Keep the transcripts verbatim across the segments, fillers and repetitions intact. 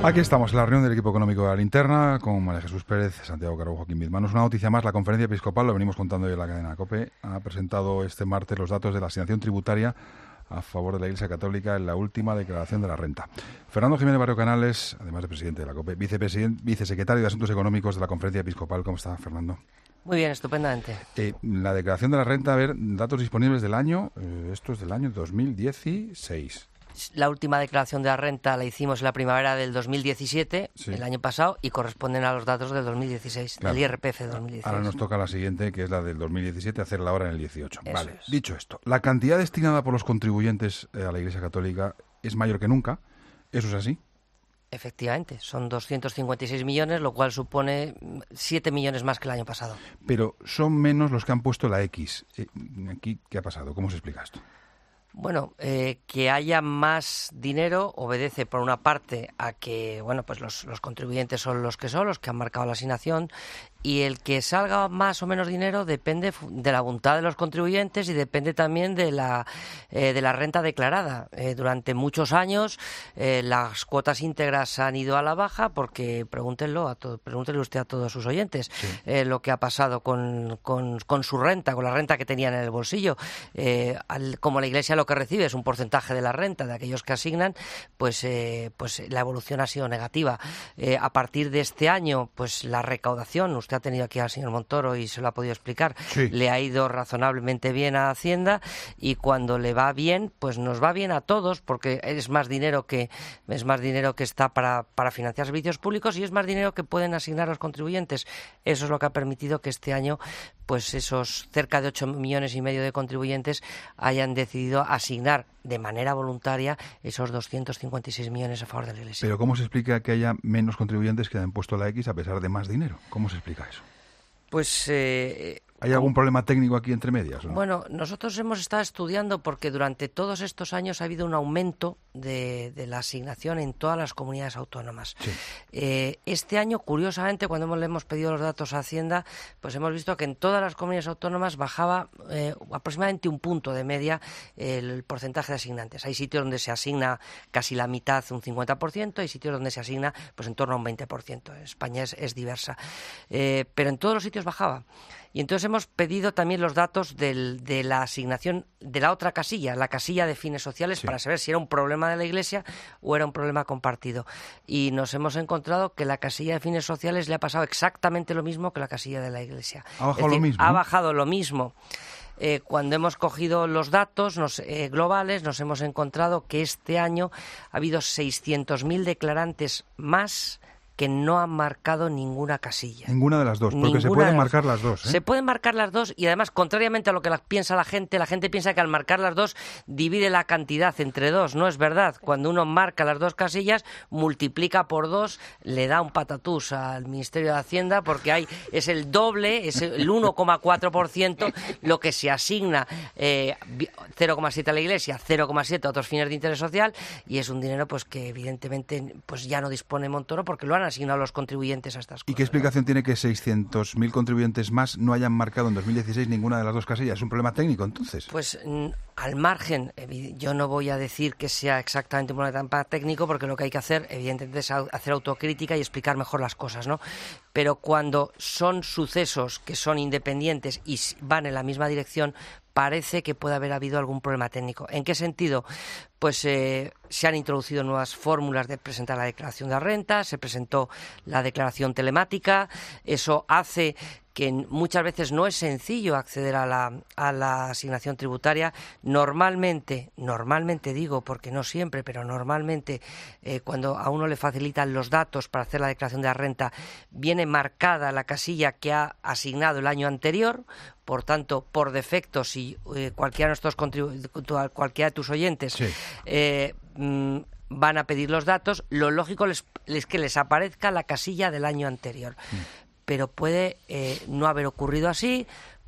Aquí estamos, en la reunión del equipo económico de la Linterna, con María Jesús Pérez, Santiago Caro, Joaquín Bizmanos. Una noticia más, la conferencia episcopal, lo venimos contando hoy en la cadena COPE, ha presentado este martes los datos de la asignación tributaria a favor de la Iglesia Católica en la última declaración de la renta. Fernando Jiménez Barrio Canales, además de presidente de la COPE, vicepresidente, vicesecretario de Asuntos Económicos de la conferencia episcopal. ¿Cómo está, Fernando? Muy bien, estupendamente. Eh, la declaración de la renta, a ver, datos disponibles del año, eh, esto es del año dos mil dieciséis. La última declaración de la renta la hicimos en la primavera del dos mil diecisiete, sí. el año pasado, y corresponden a los datos del dos mil dieciséis, claro. Del I R P F de dos mil dieciséis. Ahora nos toca la siguiente, que es la del dos mil diecisiete, hacerla ahora en el dieciocho. Eso vale, es. Dicho esto, la cantidad destinada por los contribuyentes a la Iglesia Católica es mayor que nunca, ¿eso es así? Efectivamente, son doscientos cincuenta y seis millones, lo cual supone siete millones más que el año pasado. Pero son menos los que han puesto la X. Eh, aquí, ¿qué ha pasado? ¿Cómo se explica esto? Bueno, eh, que haya más dinero obedece por una parte a que, bueno, pues los, los contribuyentes son los que son, los que han marcado la asignación, y el que salga más o menos dinero depende de la voluntad de los contribuyentes y depende también de la eh, de la renta declarada. Eh, durante muchos años eh, las cuotas íntegras han ido a la baja porque, pregúntenlo a todo, pregúntenle usted a todos sus oyentes, sí. eh, lo que ha pasado con, con, con su renta, con la renta que tenían en el bolsillo. Eh, al, como la Iglesia lo que recibe es un porcentaje de la renta de aquellos que asignan, pues, eh, pues la evolución ha sido negativa. Eh, a partir de este año, pues la recaudación, usted ha tenido aquí al señor Montoro y se lo ha podido explicar, sí. le ha ido razonablemente bien a Hacienda, y cuando le va bien, pues nos va bien a todos, porque es más dinero que es más dinero que está para, para financiar servicios públicos y es más dinero que pueden asignar los contribuyentes. Eso es lo que ha permitido que este año, pues esos cerca de ocho millones y medio de contribuyentes hayan decidido asignar de manera voluntaria esos doscientos cincuenta y seis millones a favor de la Iglesia. Pero ¿cómo se explica que haya menos contribuyentes que hayan puesto la X a pesar de más dinero? ¿Cómo se explica eso? Pues... Eh, ¿Hay algún problema técnico aquí entre medias, ¿no? Bueno, nosotros hemos estado estudiando porque durante todos estos años ha habido un aumento de, de la asignación en todas las comunidades autónomas. Sí. Eh, este año, curiosamente, cuando hemos, le hemos pedido los datos a Hacienda, pues hemos visto que en todas las comunidades autónomas bajaba eh, aproximadamente un punto de media el, el porcentaje de asignantes. Hay sitios donde se asigna casi la mitad, un cincuenta por ciento, hay sitios donde se asigna pues en torno a un veinte por ciento. España es, es diversa. Eh, pero en todos los sitios bajaba. Y entonces hemos pedido también los datos del, de la asignación de la otra casilla, la casilla de fines sociales, sí. para saber si era un problema de la Iglesia o era un problema compartido. Y nos hemos encontrado que la casilla de fines sociales le ha pasado exactamente lo mismo que la casilla de la Iglesia. ¿Ha bajado decir, lo mismo? Ha bajado lo mismo. Eh, cuando hemos cogido los datos nos, eh, globales, nos hemos encontrado que este año ha habido seiscientos mil declarantes más que no han marcado ninguna casilla. Ninguna de las dos, porque ninguna se pueden las... marcar las dos. ¿eh? Se pueden marcar las dos y además, contrariamente a lo que la... piensa la gente, la gente piensa que al marcar las dos divide la cantidad entre dos. No es verdad. Cuando uno marca las dos casillas, multiplica por dos, le da un patatús al Ministerio de Hacienda porque hay es el doble, es el uno coma cuatro por ciento lo que se asigna, eh, cero coma siete a la Iglesia, cero coma siete a otros fines de interés social, y es un dinero pues que evidentemente pues ya no dispone Montoro porque lo han asignado los contribuyentes a estas cosas. ¿Y qué explicación ¿no? tiene que seiscientos mil contribuyentes más no hayan marcado en dos mil dieciséis ninguna de las dos casillas? ¿Es un problema técnico, entonces? Pues mm, al margen, yo no voy a decir que sea exactamente un problema técnico, porque lo que hay que hacer, evidentemente, es hacer autocrítica y explicar mejor las cosas, ¿no? Pero cuando son sucesos que son independientes y van en la misma dirección, parece que puede haber habido algún problema técnico. ¿En qué sentido? Pues eh, se han introducido nuevas fórmulas de presentar la declaración de la renta, se presentó la declaración telemática, eso hace que muchas veces no es sencillo acceder a la, a la asignación tributaria. Normalmente, normalmente digo, porque no siempre, pero normalmente eh, cuando a uno le facilitan los datos para hacer la declaración de la renta, viene marcada la casilla que ha asignado el año anterior. Por tanto, por defecto, si eh, cualquiera de nuestros contribu- cualquiera de tus oyentes sí. eh, mm, van a pedir los datos, lo lógico es les, que les aparezca la casilla del año anterior. Mm. Pero puede eh, no haber ocurrido así,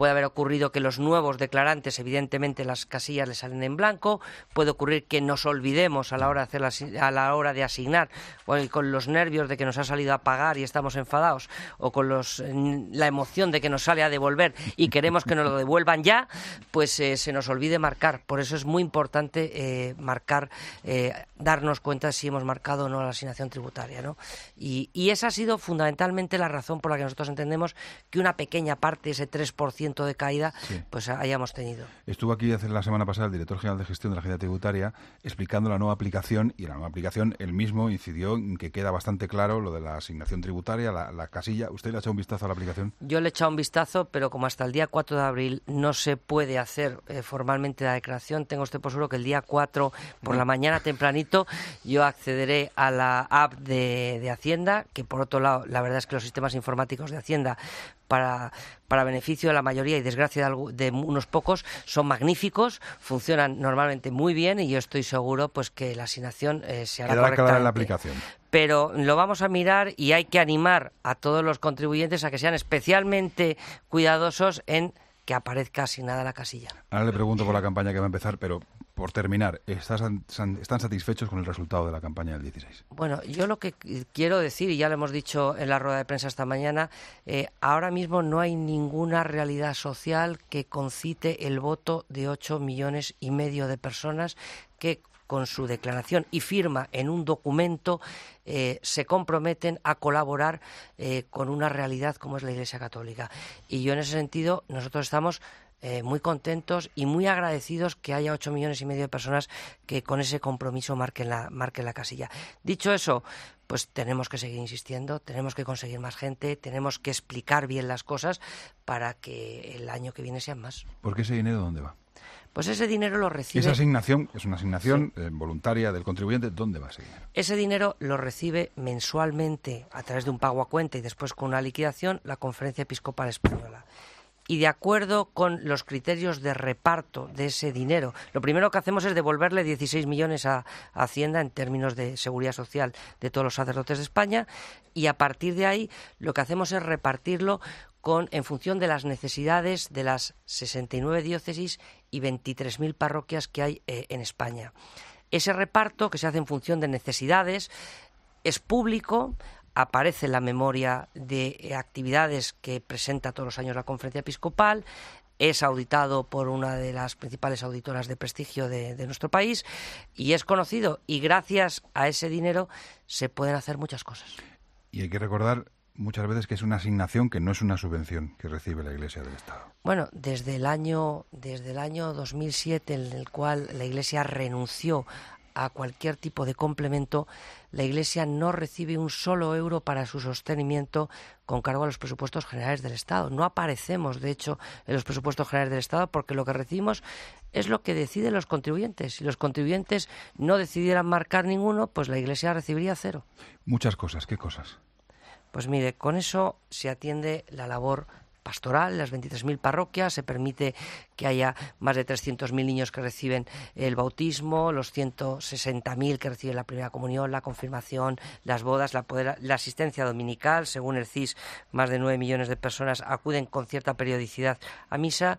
puede haber ocurrido que los nuevos declarantes, evidentemente las casillas les salen en blanco, puede ocurrir que nos olvidemos a la hora de hacer la, a la hora de asignar, o con los nervios de que nos ha salido a pagar y estamos enfadados, o con los la emoción de que nos sale a devolver y queremos que nos lo devuelvan ya, pues eh, se nos olvide marcar. Por eso es muy importante eh, marcar, eh, darnos cuenta de si hemos marcado o no la asignación tributaria, ¿no? Y, y esa ha sido fundamentalmente la razón por la que nosotros entendemos que una pequeña parte, ese tres por ciento de caída, sí. pues hayamos tenido. Estuvo aquí hace la semana pasada el director general de gestión de la agencia tributaria explicando la nueva aplicación, y la nueva aplicación él mismo incidió en que queda bastante claro lo de la asignación tributaria, la, la casilla. ¿Usted le ha echado un vistazo a la aplicación? Yo le he echado un vistazo, pero como hasta el día cuatro de abril no se puede hacer eh, formalmente la declaración, tengo usted por seguro que el día cuatro por la mañana tempranito yo accederé a la app de, de Hacienda, que por otro lado la verdad es que los sistemas informáticos de Hacienda para, para beneficio de la mayoría y desgracia de, de unos pocos son magníficos, funcionan normalmente muy bien y yo estoy seguro pues que la asignación eh, se hará correctamente. Quedará en la aplicación. Pero lo vamos a mirar y hay que animar a todos los contribuyentes a que sean especialmente cuidadosos en que aparezca asignada la casilla. Ahora le pregunto por la campaña que va a empezar, pero por terminar, ¿están, ¿están satisfechos con el resultado de la campaña del dieciséis? Bueno, yo lo que quiero decir, y ya lo hemos dicho en la rueda de prensa esta mañana, eh, ahora mismo no hay ninguna realidad social que concite el voto de ocho millones y medio de personas que con su declaración y firma en un documento eh, se comprometen a colaborar eh, con una realidad como es la Iglesia Católica. Y yo en ese sentido, nosotros estamos eh, muy contentos y muy agradecidos que haya ocho millones y medio de personas que con ese compromiso marquen la, marquen la casilla. Dicho eso, pues tenemos que seguir insistiendo, tenemos que conseguir más gente, tenemos que explicar bien las cosas para que el año que viene sean más. ¿Por qué ese dinero dónde va? Pues ese dinero lo recibe... Esa asignación es una asignación sí. eh, voluntaria del contribuyente. ¿Dónde va ese dinero? Ese dinero lo recibe mensualmente a través de un pago a cuenta y después con una liquidación la Conferencia Episcopal Española. Y de acuerdo con los criterios de reparto de ese dinero, lo primero que hacemos es devolverle dieciséis millones a, a Hacienda en términos de seguridad social de todos los sacerdotes de España, y a partir de ahí lo que hacemos es repartirlo con, en función de las necesidades de las sesenta y nueve diócesis y veintitrés mil parroquias que hay eh, en España. Ese reparto, que se hace en función de necesidades, es público, aparece en la memoria de eh, actividades que presenta todos los años la Conferencia Episcopal, es auditado por una de las principales auditoras de prestigio de, de nuestro país y es conocido, y gracias a ese dinero se pueden hacer muchas cosas. Y hay que recordar muchas veces que es una asignación, que no es una subvención que recibe la Iglesia del Estado. Bueno, desde el año desde el año dos mil siete, en el cual la Iglesia renunció a cualquier tipo de complemento, la Iglesia no recibe un solo euro para su sostenimiento con cargo a los presupuestos generales del Estado. No aparecemos, de hecho, en los presupuestos generales del Estado porque lo que recibimos es lo que deciden los contribuyentes. Si los contribuyentes no decidieran marcar ninguno, pues la Iglesia recibiría cero. Muchas cosas. ¿Qué cosas? Pues mire, con eso se atiende la labor pastoral, las veintitrés mil parroquias, se permite que haya más de trescientos mil niños que reciben el bautismo, los ciento sesenta mil que reciben la primera comunión, la confirmación, las bodas, la, poder, la asistencia dominical. Según el C I S, más de nueve millones de personas acuden con cierta periodicidad a misa.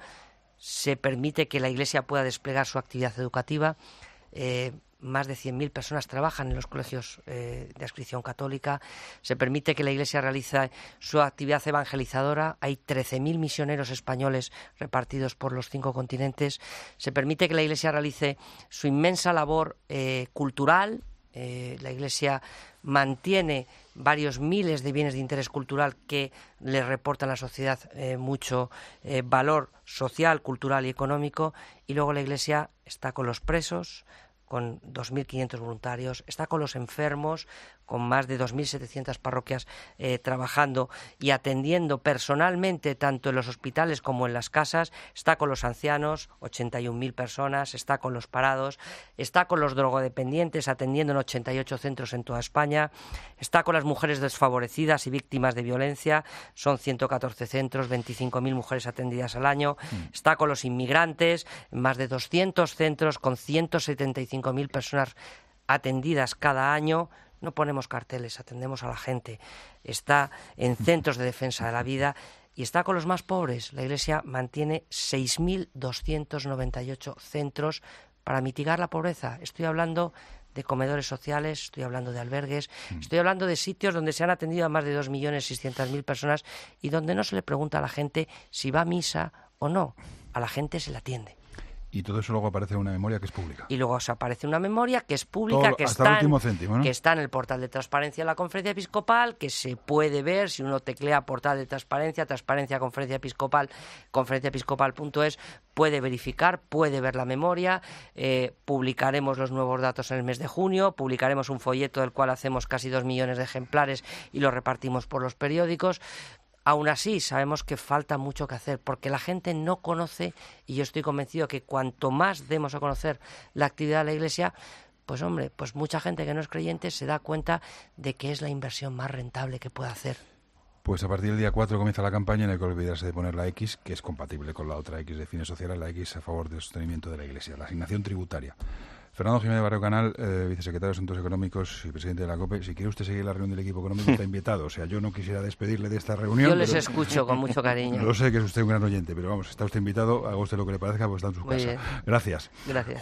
Se permite que la Iglesia pueda desplegar su actividad educativa. Eh, Más de cien mil personas trabajan en los colegios eh, de adscripción católica. Se permite que la Iglesia realice su actividad evangelizadora. Hay trece mil misioneros españoles repartidos por los cinco continentes. Se permite que la Iglesia realice su inmensa labor eh, cultural. Eh, la Iglesia mantiene varios miles de bienes de interés cultural que le reportan a la sociedad eh, mucho eh, valor social, cultural y económico. Y luego la Iglesia está con los presos, con dos mil quinientos voluntarios, está con los enfermos, con más de dos mil setecientas parroquias eh, trabajando y atendiendo personalmente tanto en los hospitales como en las casas, está con los ancianos, ochenta y un mil personas, está con los parados, está con los drogodependientes, atendiendo en ochenta y ocho centros en toda España, está con las mujeres desfavorecidas y víctimas de violencia, son ciento catorce centros, veinticinco mil mujeres atendidas al año, mm. está con los inmigrantes, más de doscientos centros con ciento setenta y cinco mil personas atendidas cada año. no ponemos carteles, atendemos a la gente, está en centros de defensa de la vida y está con los más pobres. La Iglesia mantiene seis mil doscientos noventa y ocho centros para mitigar la pobreza. Estoy hablando de comedores sociales, estoy hablando de albergues, estoy hablando de sitios donde se han atendido a más de dos millones seiscientas mil personas y donde no se le pregunta a la gente si va a misa o no. A la gente se le atiende. Y todo eso luego aparece en una memoria que es pública. Y luego os aparece una memoria que es pública, todo, que, hasta está el último en, céntimo, ¿no? que está en el portal de transparencia de la Conferencia Episcopal, que se puede ver si uno teclea portal de transparencia, transparencia Conferencia Episcopal, conferencia episcopal punto es, puede verificar, puede ver la memoria. Eh, publicaremos los nuevos datos en el mes de junio, publicaremos un folleto del cual hacemos casi dos millones de ejemplares y lo repartimos por los periódicos. Aún así, sabemos que falta mucho que hacer, porque la gente no conoce, y yo estoy convencido que cuanto más demos a conocer la actividad de la Iglesia, pues hombre, pues mucha gente que no es creyente se da cuenta de que es la inversión más rentable que puede hacer. Pues a partir del día cuatro comienza la campaña, no hay que olvidarse de poner la X, que es compatible con la otra X de fines sociales, la X a favor del sostenimiento de la Iglesia, la asignación tributaria. Fernando Jiménez Barrio Canal, eh, vicesecretario de Asuntos Económicos y presidente de la COPE. Si quiere usted seguir la reunión del equipo económico, está invitado. O sea, yo no quisiera despedirle de esta reunión. Yo les pero... escucho con mucho cariño. Lo sé que es usted un gran oyente, pero vamos, está usted invitado, haga usted lo que le parezca, porque está en su Muy casa. bien. Gracias. Gracias.